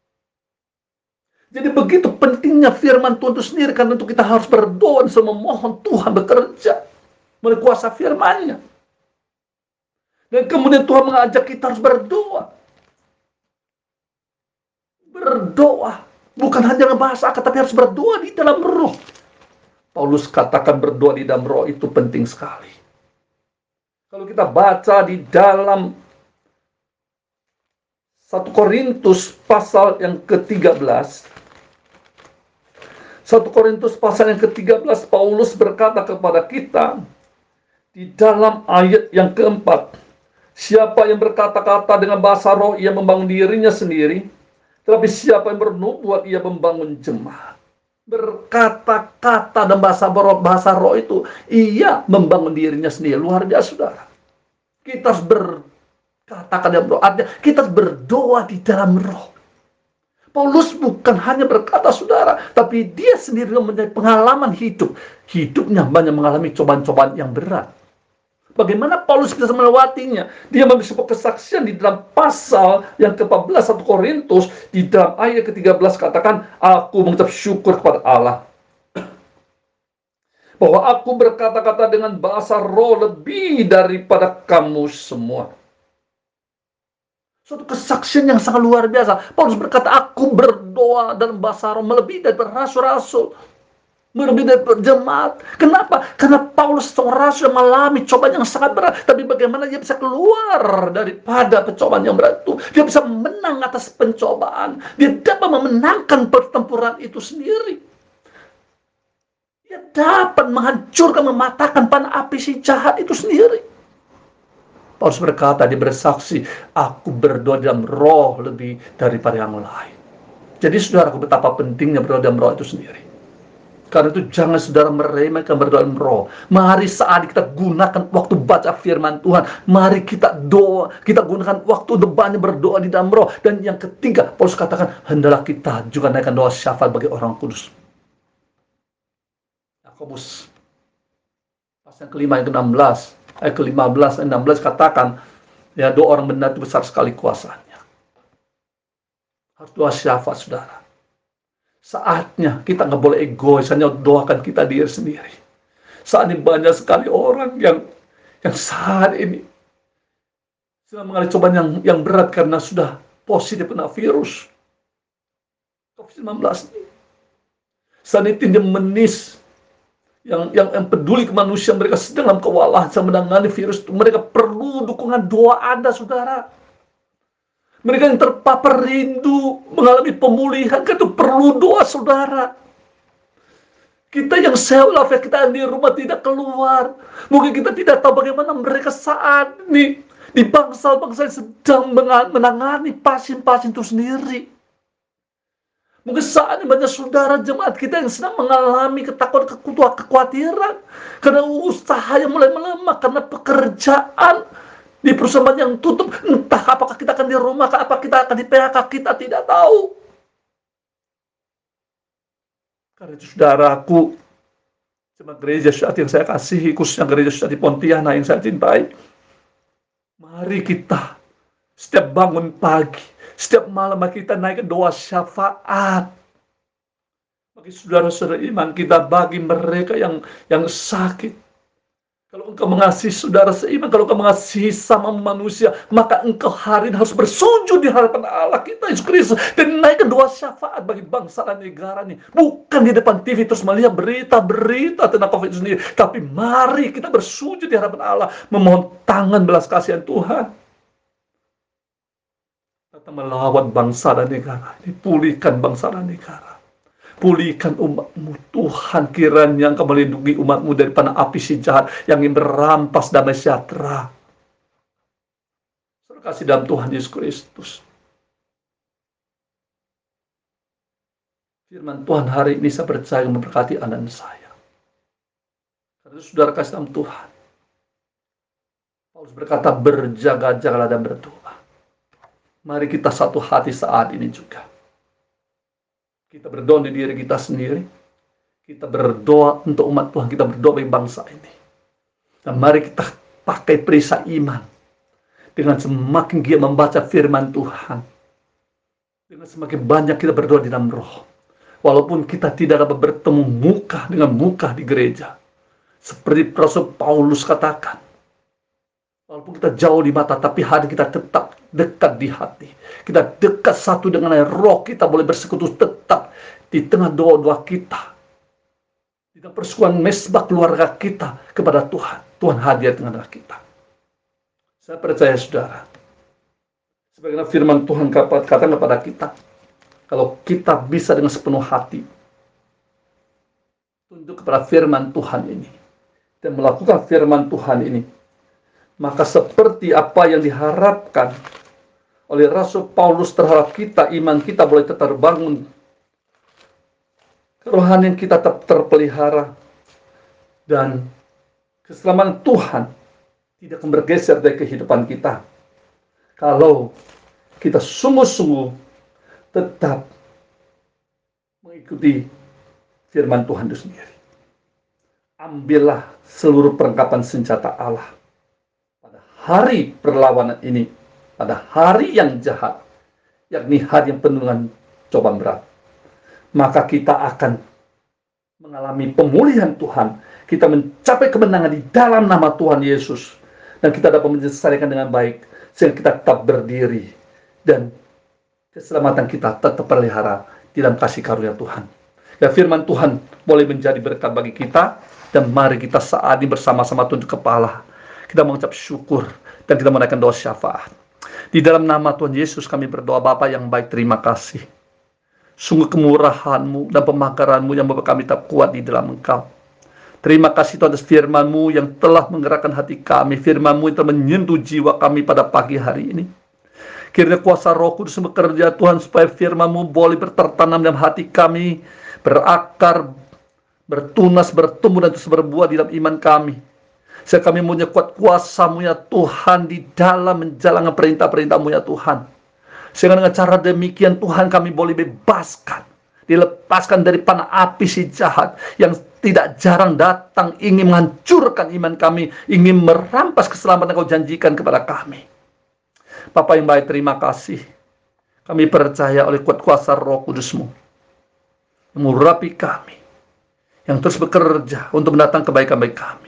Jadi begitu pentingnya firman Tuhan itu sendiri, karena itu kita harus berdoa dan memohon Tuhan bekerja melalui kuasa firman-Nya. Dan kemudian Tuhan mengajak kita harus berdoa. Berdoa, bukan hanya ngebahas akal, tapi harus berdoa di dalam roh. Paulus katakan berdoa di dalam roh itu penting sekali. Kalau kita baca di dalam 1 Korintus pasal yang ke-13, 1 Korintus pasal yang ke-13, Paulus berkata kepada kita di dalam ayat yang keempat, siapa yang berkata-kata dengan bahasa roh, ia membangun dirinya sendiri, tetapi siapa yang bernubuat, ia membangun jemaat. Berkata-kata dan bahasa roh itu, ia membangun dirinya sendiri. Luar biasa, saudara. Kita harus berkata-kata dalam roh, artinya kita harus berdoa di dalam roh. Paulus bukan hanya berkata saudara, tapi dia sendiri mempunyai pengalaman hidup. Hidupnya banyak mengalami cobaan-cobaan yang berat. Bagaimana Paulus bisa melewatinya? Dia memberi sebuah kesaksian di dalam pasal yang ke-14 1 Korintus, di dalam ayat ke-13 katakan, aku mengucap syukur kepada Allah bahwa aku berkata-kata dengan bahasa roh lebih daripada kamu semua. Suatu kesaksian yang sangat luar biasa. Paulus berkata, aku berdoa dalam bahasa roh melebihi dari rasul-rasul, melebihi dari jemaat. Kenapa? Karena Paulus seorang rasul yang mengalami cobaan yang sangat berat. Tapi bagaimana dia bisa keluar daripada pencobaan yang berat itu? Dia bisa menang atas pencobaan. Dia dapat memenangkan pertempuran itu sendiri. Dia dapat menghancurkan, mematahkan panah api si jahat itu sendiri. Paulus berkata, dia bersaksi, aku berdoa dalam roh lebih daripada yang lain. Jadi saudaraku, betapa pentingnya berdoa dalam roh itu sendiri. Karena itu jangan saudara meremehkan berdoa dalam roh. Mari saat kita gunakan waktu baca firman Tuhan. Mari kita doa, kita gunakan waktu untuk banyak berdoa di dalam roh. Dan yang ketiga, Paulus katakan, hendaklah kita juga naikkan doa syafaat bagi orang kudus. Yakobus pasal kelima ayat ke-16. Ayat ke-15 dan 16 katakan, ya, doa orang benar itu besar sekali kuasanya. Harus doa syafaat saudara. Saatnya kita nggak boleh egois, hanya doakan kita diri sendiri. Saat ini banyak sekali orang yang saat ini sedang mengalami cobaan yang berat karena sudah positif kena virus COVID-19 ini. Saat ini dia menis yang peduli ke manusia, mereka sedang dalam kewalahan menangani virus itu. Mereka perlu dukungan doa Anda, saudara. Mereka yang terpapar rindu mengalami pemulihan, itu perlu doa saudara. Kita yang sehat walafiat, kita di rumah tidak keluar. Mungkin kita tidak tahu bagaimana mereka saat ini di bangsa-bangsa yang sedang menangani pasien-pasien itu sendiri. Mungkin saat ini banyak saudara jemaat kita yang sedang mengalami ketakutan, kekhawatiran. Karena usaha yang mulai melemah, karena pekerjaan di perusahaan yang tutup. Entah apakah kita akan dirumahkan, apakah kita akan di PHK, kita tidak tahu. Karena itu saudaraku, jemaat gereja saat yang saya kasihi, khususnya gereja saat di Pontianak yang saya cintai. Mari kita setiap bangun pagi, setiap malam kita naik doa syafaat bagi saudara-saudara iman kita, bagi mereka yang sakit. Kalau engkau mengasihi saudara seiman, kalau engkau mengasihi sama manusia, maka engkau hari ini harus bersujud di hadapan Allah kita Yesus Kristus dan naikkan doa syafaat bagi bangsa dan negara ini. Bukan di depan TV terus melihat berita-berita tentang COVID sendiri, tapi mari kita bersujud di hadapan Allah, memohon tangan belas kasihan Tuhan datang melawat bangsa dan negara, dipulihkan bangsa dan negara. Pulihkan umatmu, Tuhan, kiranya Engkau melindungi umatmu dari panah api si jahat yang ingin merampas damai sejahtera. Terima kasih dalam Tuhan Yesus Kristus. Firman Tuhan hari ini saya percaya memberkati Anda dan saya. Karena itu saudara kasih dalam Tuhan. Paulus berkata, berjaga-jagalah dan berdoa. Mari kita satu hati saat ini juga. Kita berdoa di diri kita sendiri. Kita berdoa untuk umat Tuhan. Kita berdoa bagi bangsa ini. Dan mari kita pakai perisai iman. Dengan semakin giat membaca firman Tuhan. Dengan semakin banyak kita berdoa di dalam roh. Walaupun kita tidak dapat bertemu muka dengan muka di gereja. Seperti Rasul Paulus katakan. Walaupun kita jauh di mata, tapi hati kita tetap dekat di hati. Kita dekat satu dengan roh, kita boleh bersekutu tetap di tengah doa-doa kita. Di dalam persekutuan mesbah keluarga kita kepada Tuhan. Tuhan hadir tengah-tengah kita. Saya percaya saudara, sebagaimana firman Tuhan katakan kepada kita, kalau kita bisa dengan sepenuh hati tunduk kepada firman Tuhan ini dan melakukan firman Tuhan ini, maka seperti apa yang diharapkan oleh Rasul Paulus terhadap kita, iman kita boleh tetap terbangun, kerohanian kita tetap terpelihara, dan keselamatan Tuhan tidak akan bergeser dari kehidupan kita. Kalau kita sungguh-sungguh tetap mengikuti firman Tuhan itu sendiri. Ambillah seluruh perlengkapan senjata Allah pada hari perlawanan ini, pada hari yang jahat, yakni hari yang penuh dengan cobaan berat. Maka kita akan mengalami pemulihan Tuhan. Kita mencapai kemenangan di dalam nama Tuhan Yesus. Dan kita dapat menyelesaikan dengan baik, sehingga kita tetap berdiri. Dan keselamatan kita tetap terpelihara di dalam kasih karunia Tuhan. Ya, firman Tuhan boleh menjadi berkat bagi kita. Dan mari kita saat ini bersama-sama tunduk kepala. Kita mengucap syukur dan kita menaikkan doa syafaat. Di dalam nama Tuhan Yesus kami berdoa, Bapa yang baik, terima kasih. Sungguh kemurahan-Mu dan pemakaran-Mu yang membuat kami tak kuat di dalam Engkau. Terima kasih Tuhan atas firman-Mu yang telah menggerakkan hati kami. Firman-Mu yang telah menyentuh jiwa kami pada pagi hari ini. Kiranya kuasa Roh Kudus bekerja Tuhan, supaya firman-Mu boleh bertertanam dalam hati kami, berakar, bertunas, bertumbuh, dan terus berbuah di dalam iman kami. Sehingga kami punya kuat kuasa-Mu ya Tuhan, di dalam menjalankan perintah-perintah-Mu ya Tuhan. Sehingga dengan cara demikian Tuhan, kami boleh bebaskan, dilepaskan dari panah api si jahat yang tidak jarang datang, ingin menghancurkan iman kami, ingin merampas keselamatan yang Kau janjikan kepada kami. Bapa yang baik, terima kasih. Kami percaya oleh kuat kuasa Roh Kudus-Mu yang mengurapi kami, yang terus bekerja untuk mendatang kebaikan bagi kami.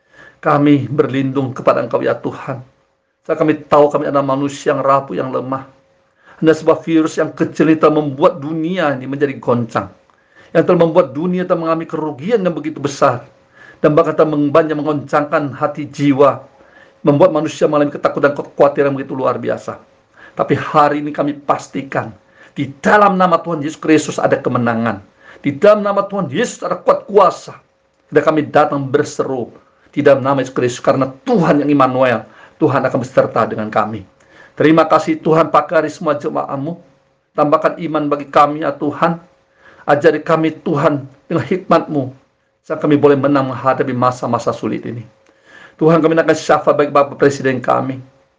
Kami berlindung kepada Engkau ya Tuhan. Saat kami tahu kami adalah manusia yang rapuh, yang lemah. Hanya sebuah virus yang kecil itu membuat dunia ini menjadi goncang. Yang telah membuat dunia telah mengalami kerugian yang begitu besar. Dan bahkan telah menggoncangkan hati jiwa. Membuat manusia mengalami ketakutan dan kekhawatiran yang begitu luar biasa. Tapi hari ini kami pastikan, di dalam nama Tuhan Yesus Kristus ada kemenangan. Di dalam nama Tuhan Yesus ada kuat kuasa. Dan kami datang berseru di dalam nama Yesus Kristus, karena Tuhan yang Immanuel, Tuhan akan beserta dengan kami. Terima kasih Tuhan, pakari semua jemaat-Mu. Tambahkan iman bagi kami ya Tuhan. Ajari kami Tuhan dengan hikmat-Mu, sehingga kami boleh menang menghadapi masa-masa sulit ini. Tuhan, kami akan syafaat bagi Bapak Presiden kami.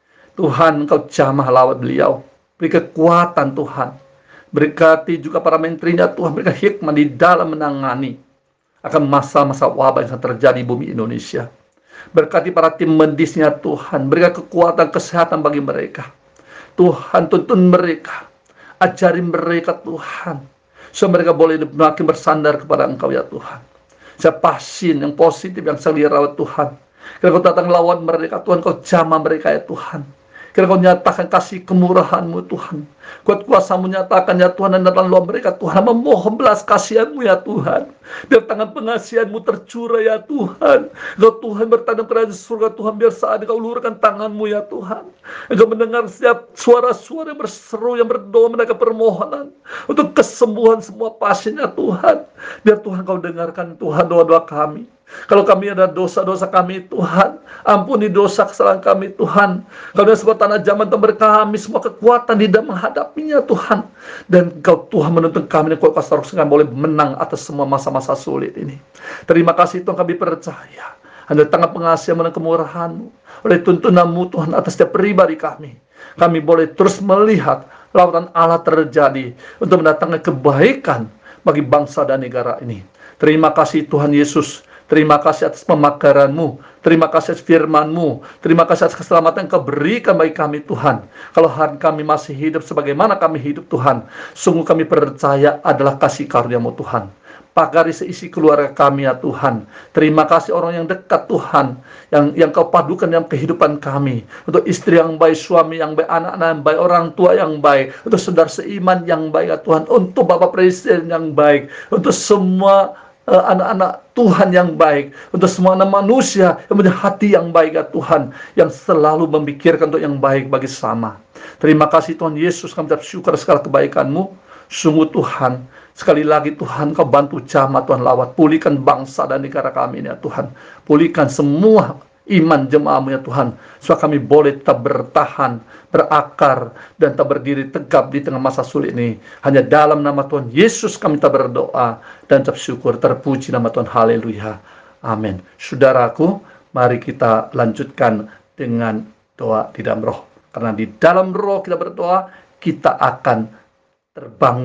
Tuhan, Engkau jamah lawat beliau. Beri kekuatan Tuhan. Berkati juga para menterinya Tuhan. Berikan hikmat di dalam menangani akan masa-masa wabah yang terjadi di bumi Indonesia. Berkati para tim medisnya Tuhan. Berikan kekuatan kesehatan bagi mereka. Tuhan, tuntun mereka. Ajari mereka Tuhan, supaya mereka boleh makin bersandar kepada Engkau ya Tuhan. Saya pasien yang positif yang sedang dirawat Tuhan. Kira Kau datang lawan mereka Tuhan, Kau jamah mereka ya Tuhan. Kira Kau nyatakan kasih kemurahan-Mu Tuhan. Kuat kuasa-Mu nyatakan ya Tuhan, dan datang lawan mereka Tuhan. Memohon belas kasihan-Mu ya Tuhan. Biar tangan pengasihan-Mu tercurah ya Tuhan. Engkau Tuhan bertandang kerajaan surga Tuhan. Biar saat Engkau ulurkan tangan-Mu ya Tuhan. Engkau mendengar setiap suara-suara yang berseru, yang berdoa, mereka permohonan untuk kesembuhan semua pasien ya Tuhan. Biar Tuhan Kau dengarkan Tuhan doa-doa kami. Kalau kami ada dosa-dosa kami Tuhan, ampuni dosa kesalahan kami Tuhan. Kalau ada sebuah tanah zaman tempat kami semua kekuatan tidak menghadapinya Tuhan. Dan Engkau Tuhan menuntun kami dan Kau kasih kami boleh menang atas semua masa-masa sulit ini. Terima kasih Tuhan, kami percaya Anda tangan pengasihan dan kemurahan-Mu, oleh tuntunan-Mu Tuhan atas setiap pribadi kami. Kami boleh terus melihat lawatan Allah terjadi untuk mendatangkan kebaikan bagi bangsa dan negara ini. Terima kasih Tuhan Yesus. Terima kasih atas pemakaran-Mu. Terima kasih atas firman-Mu. Terima kasih atas keselamatan yang Kau berikan bagi kami Tuhan. Kalau hari kami masih hidup sebagaimana kami hidup Tuhan, sungguh kami percaya adalah kasih karunia-Mu Tuhan. Pagari seisi keluarga kami ya Tuhan. Terima kasih orang yang dekat Tuhan, yang Kau padukan dalam kehidupan kami. Untuk istri yang baik, suami yang baik, anak-anak yang baik, orang tua yang baik, untuk saudara seiman yang baik ya Tuhan, untuk Bapak Presiden yang baik, untuk semua anak-anak Tuhan yang baik, untuk semua anak manusia yang punya hati yang baik ya Tuhan, yang selalu memikirkan untuk yang baik bagi sesama. Terima kasih Tuhan Yesus, kami ucap syukur segala kebaikan-Mu. Sungguh Tuhan, sekali lagi Tuhan, Kau bantu jamaah Tuhan lawat, pulihkan bangsa dan negara kami ini ya Tuhan. Pulihkan semua iman jemaah-Mu ya Tuhan, supaya kami boleh tetap bertahan, berakar, dan tetap berdiri tegap di tengah masa sulit ini. Hanya dalam nama Tuhan Yesus kami tak berdoa dan ucap syukur. Terpuji nama Tuhan. Haleluya. Amin. Saudaraku, mari kita lanjutkan dengan doa di dalam roh. Karena di dalam roh kita berdoa, kita akan terbangun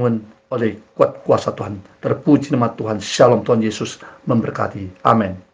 oleh kuat kuasa Tuhan. Terpuji nama Tuhan. Shalom, Tuhan Yesus memberkati. Amin.